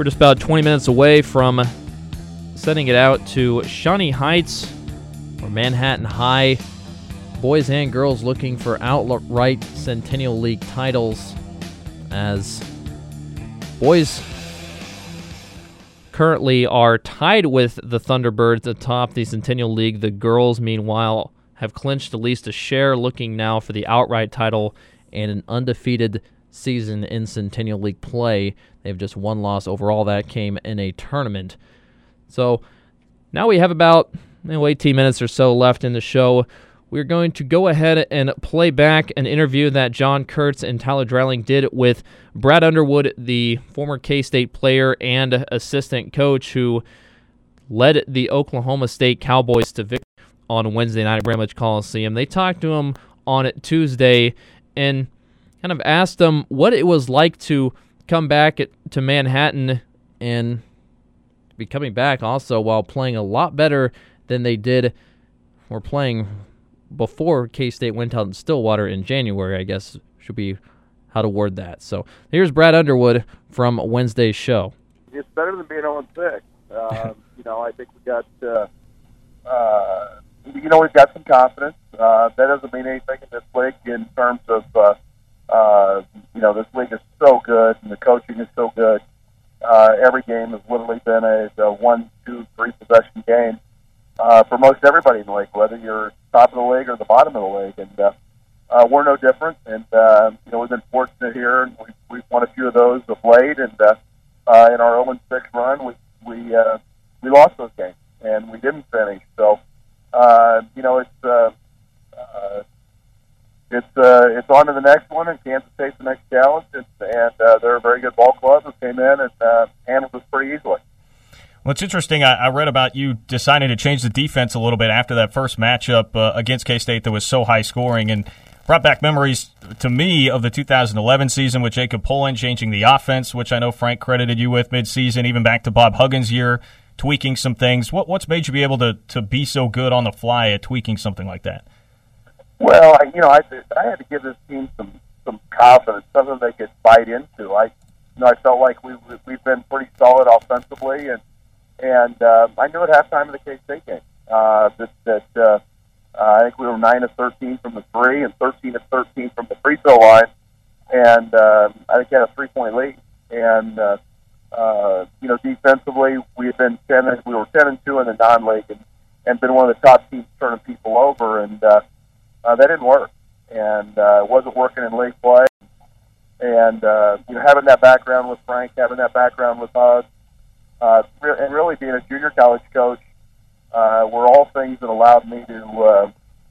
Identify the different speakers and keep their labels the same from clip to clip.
Speaker 1: We're just about 20 minutes away from sending it out to Shawnee Heights or Manhattan High. Boys and girls looking for outright Centennial League titles, as boys currently are tied with the Thunderbirds atop the Centennial League. The girls, meanwhile, have clinched at least a share, looking now for the outright title and an undefeated season in Centennial League play. They have just one loss overall. That came in a tournament. So now we have about 18 minutes or so left in the show. We're going to go ahead and play back an interview that John Kurtz and Tyler Dreiling did with Brad Underwood, the former K-State player and assistant coach who led the Oklahoma State Cowboys to victory on Wednesday night at Bramlage Coliseum. They talked to him on Tuesday and kind of asked him what it was like to come back to Manhattan and be coming back also while playing a lot better than they did or playing before K-State went out in Stillwater in January, I guess should be how to word that. So here's Brad Underwood from Wednesday's show.
Speaker 2: It's better than being 0-6. I think we got, we've got some confidence. That doesn't mean anything in this league in terms of, this league is so good and the coaching is so good. Every game has literally been a 1, 2, 3 possession game for most everybody in the league, whether you're top of the league or the bottom of the league. And we're no different. And, we've been fortunate here, and we've won a few of those of late. And in our 0-6 run, we lost those games, and we didn't finish. So, it's on to the next one, and Kansas State's the next challenge. And they're a very good ball club who came in and handled us pretty easily.
Speaker 3: Well, it's interesting. I read about you deciding to change the defense a little bit after that first matchup against K-State that was so high scoring, and brought back memories to me of the 2011 season with Jacob Poland changing the offense, which I know Frank credited you with midseason, even back to Bob Huggins' year, tweaking some things. What's made you be able to be so good on the fly at tweaking something like that?
Speaker 2: Well, I had to give this team some confidence, something they could bite into. I felt like we've been pretty solid offensively, and I knew at halftime of the K-State game that I think we were 9 of 13 from the three and 13 of 13 from the free throw line, and I think we had a 3-point lead. And defensively, we were 10-2 in the non-league, and been one of the top teams turning people over, and that didn't work, and it wasn't working in league play. And having that background with Frank, having that background with Hug, and really being a junior college coach were all things that allowed me to,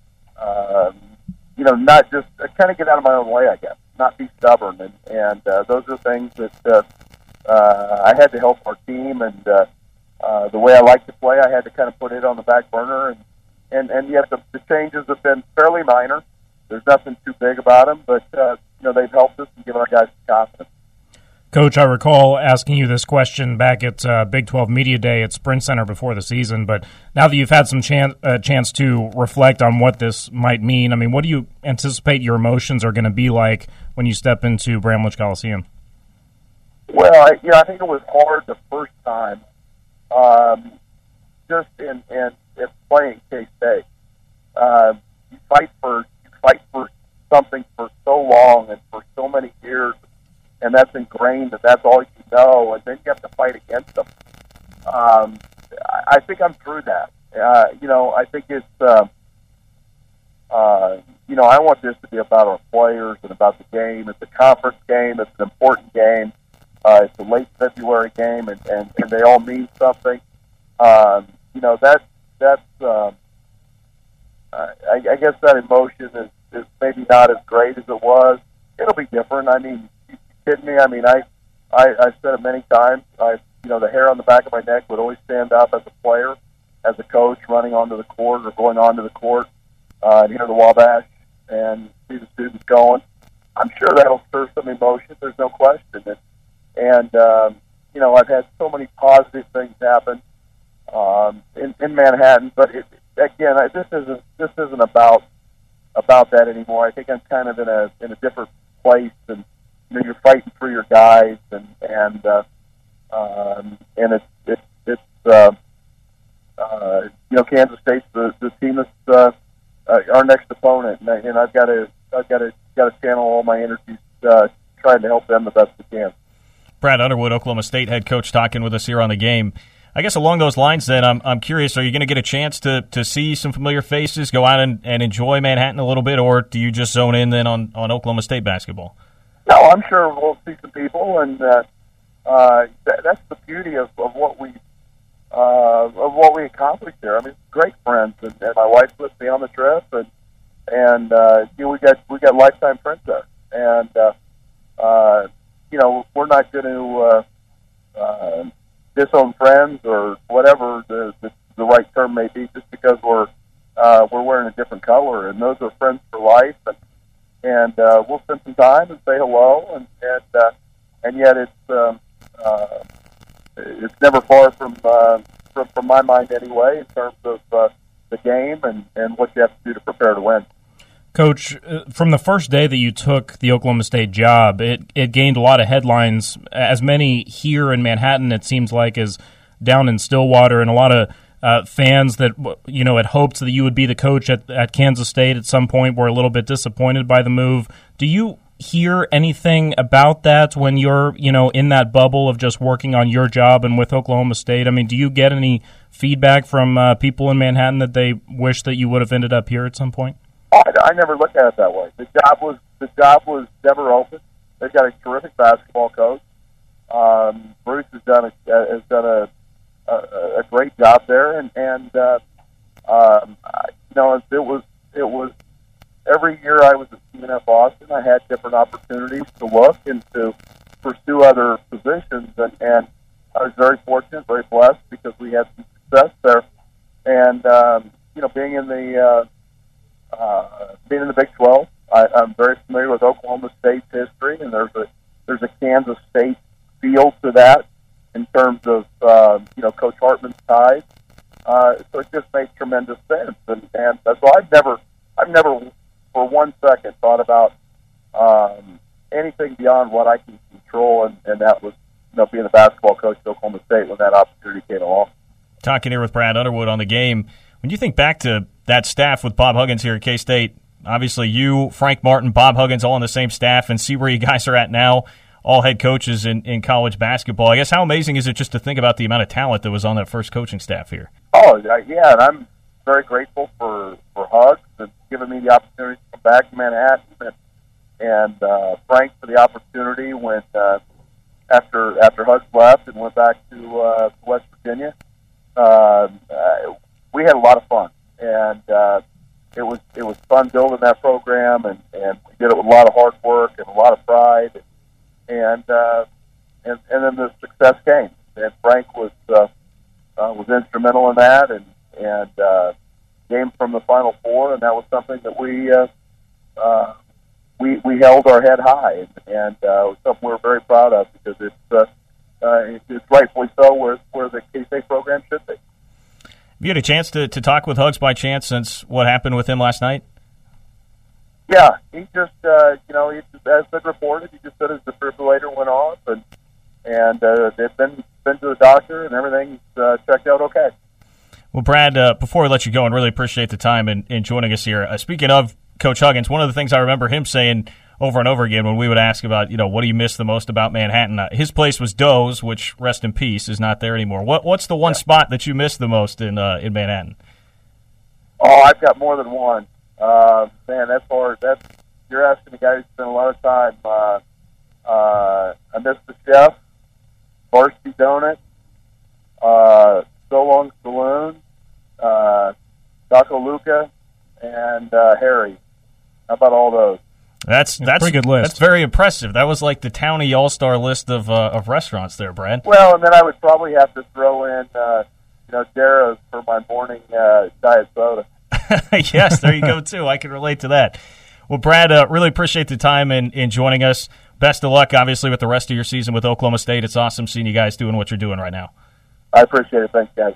Speaker 2: not just kind of get out of my own way, I guess, not be stubborn. And those are things that I had to help our team. And the way I like to play, I had to kind of put it on the back burner. And yet the changes have been fairly minor. There's nothing too big about them, but, they've helped us and given our guys confidence.
Speaker 4: Coach, I recall asking you this question back at Big 12 Media Day at Sprint Center before the season, but now that you've had some chance to reflect on what this might mean, what do you anticipate your emotions are going to be like when you step into Bramlage Coliseum?
Speaker 2: Well, I think it was hard the first time, just in playing K-State. You fight for something for so long and for so many years, and that's ingrained that's all you know, and then you have to fight against them. I think I'm through that. I think it's, I want this to be about our players and about the game. It's a conference game. It's an important game. It's a late February game, and they all mean something. I guess that emotion is maybe not as great as it was. It'll be different. You kidding me? I've said it many times. The hair on the back of my neck would always stand up as a player, as a coach running onto the court or going onto the court, and hear the Wabash and see the students going. I'm sure that'll stir some emotion. There's no question. And I've had so many positive things happen in Manhattan, but this isn't about that anymore. I think I'm kind of in a different place, and you're fighting for your guys, and And Kansas State's the team that's our next opponent, and I've got to channel all my energies trying to help them the best we can.
Speaker 3: Brad Underwood, Oklahoma State head coach, talking with us here on the game. I guess along those lines, then, I'm curious: are you going to get a chance to see some familiar faces, go out and enjoy Manhattan a little bit, or do you just zone in then on Oklahoma State basketball?
Speaker 2: No, I'm sure we'll see some people, and that's the beauty of what we accomplished there. I mean, great friends, and my wife with me on the trip, and we got lifetime friends there, and we're not going to disown friends or whatever the right term may be, just because we're wearing a different color, and those are friends for life, and we'll spend some time and say hello, and yet it's never far from my mind anyway, in terms of the game and what you have to do to prepare to win.
Speaker 4: Coach, from the first day that you took the Oklahoma State job, it gained a lot of headlines, as many here in Manhattan, it seems like, as down in Stillwater, and a lot of fans that had hoped that you would be the coach at Kansas State at some point were a little bit disappointed by the move. Do you hear anything about that when you're in that bubble of just working on your job and with Oklahoma State? I mean, do you get any feedback from people in Manhattan that they wish that you would have ended up here at some point?
Speaker 2: I never looked at it that way. The job was never open. They've got a terrific basketball coach. Bruce has done a great job there, and it was every year I was at UNF Austin, I had different opportunities to look and to pursue other positions, and I was very fortunate, very blessed, because we had some success there, and being in the Big 12, I'm very familiar with Oklahoma State's history, and there's a Kansas State feel to that in terms of Coach Hartman's ties. So it just makes tremendous sense, and so I've never for 1 second thought about anything beyond what I can control, and that was being the basketball coach at Oklahoma State when that opportunity came along.
Speaker 3: Talking here with Brad Underwood on the game. When you think back to that staff with Bob Huggins here at K-State, obviously you, Frank Martin, Bob Huggins, all on the same staff, and see where you guys are at now, all head coaches in college basketball. I guess how amazing is it just to think about the amount of talent that was on that first coaching staff here?
Speaker 2: Oh, yeah, and I'm very grateful for Hugs and giving me the opportunity to come back to Manhattan, and Frank for the opportunity when after Hugs left and went back to West Virginia. We had a lot of fun, and it was fun building that program, and we did it with a lot of hard work and a lot of pride, and then the success came, and Frank was instrumental in that, and came from the Final Four, and that was something that we held our head high, and it was something we're very proud of, because it's rightfully so where the K-State program should be.
Speaker 3: Have you had a chance to talk with Hugs by chance since what happened with him last night?
Speaker 2: Yeah, he just, as been reported, he just said his defibrillator went off, and they've been to the doctor, and everything's checked out okay.
Speaker 3: Well, Brad, before we let you go, and really appreciate the time and joining us here. Speaking of Coach Huggins, one of the things I remember him saying over and over again when we would ask about, what do you miss the most about Manhattan? His place was Doe's, which, rest in peace, is not there anymore. What's the one spot that you miss the most in Manhattan?
Speaker 2: Oh, I've got more than one. Man, that's hard. You're asking a guy who spent a lot of time. I miss the chef, Varsity Donut, So Long Saloon, Taco Luca, and Harry. How about all those?
Speaker 3: That's a pretty good list. That's very impressive. That was like the Townie All-Star list of restaurants there, Brad.
Speaker 2: Well, and then I would probably have to throw in, Dara's for my morning diet soda.
Speaker 3: Yes, there you go, too. I can relate to that. Well, Brad, really appreciate the time and joining us. Best of luck, obviously, with the rest of your season with Oklahoma State. It's awesome seeing you guys doing what you're doing right now.
Speaker 2: I appreciate it. Thanks, guys.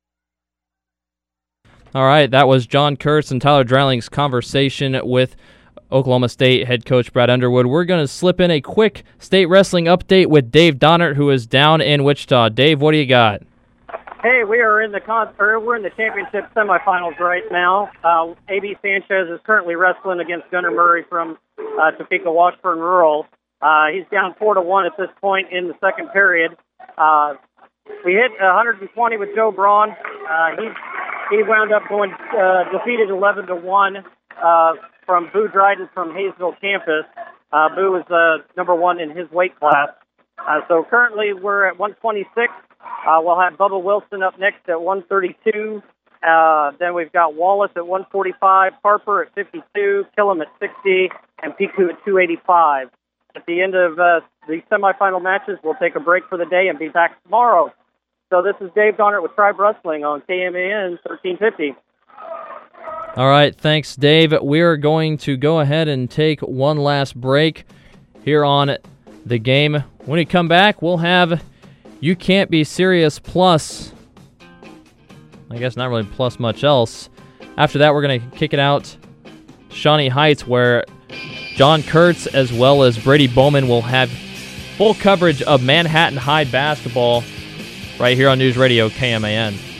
Speaker 1: All right, that was John Kurtz and Tyler Drelling's conversation with Oklahoma State head coach Brad Underwood. We're going to slip in a quick state wrestling update with Dave Donnert, who is down in Wichita. Dave, what do you got?
Speaker 5: Hey, we're in the championship semifinals right now. A.B. Sanchez is currently wrestling against Gunnar Murray from Topeka Washburn Rural. He's down 4-1 at this point in the second period. We hit 120 with Joe Braun. He wound up going defeated 11-1 from Boo Dryden from Hayesville campus. Boo is number one in his weight class. So currently we're at 126. We'll have Bubba Wilson up next at 132. Then we've got Wallace at 145, Harper at 52, Killam at 60, and Piku at 285. At the end of the semifinal matches, we'll take a break for the day and be back tomorrow. So this is Dave Donnert with Tribe Wrestling on KMAN 1350.
Speaker 1: All right, thanks, Dave. We're going to go ahead and take one last break here on the game. When we come back, we'll have You Can't Be Serious Plus. I guess not really plus much else. After that, we're going to kick it out Shawnee Heights, where John Kurtz as well as Brady Bowman will have full coverage of Manhattan High basketball right here on News Radio KMAN.